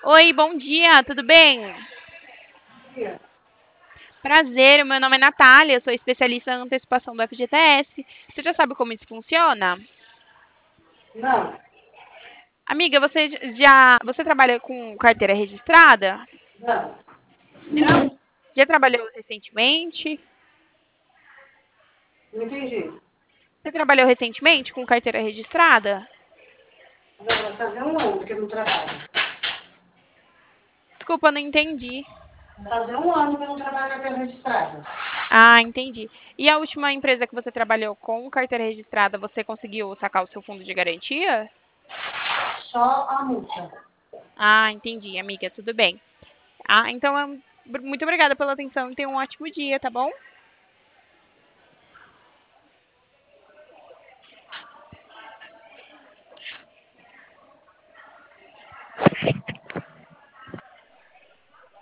Oi, bom dia, tudo bem? Dia. Prazer, o meu nome é Natália, eu sou especialista em antecipação do FGTS. Você já sabe como isso funciona? Não, Amiga, você trabalha com carteira registrada? não, Não. Já trabalhou recentemente? não entendi. Você trabalhou recentemente com carteira registrada? Agora vai fazer um ano que eu não trabalho. Desculpa, não entendi. Vai fazer um ano que eu não trabalho com carteira registrada. Ah, entendi. E a última empresa que você trabalhou com carteira registrada, você conseguiu sacar o seu fundo de garantia? Só a multa. Ah, entendi, amiga, tudo bem. Ah, então, muito obrigada pela atenção e tenha um ótimo dia, tá bom?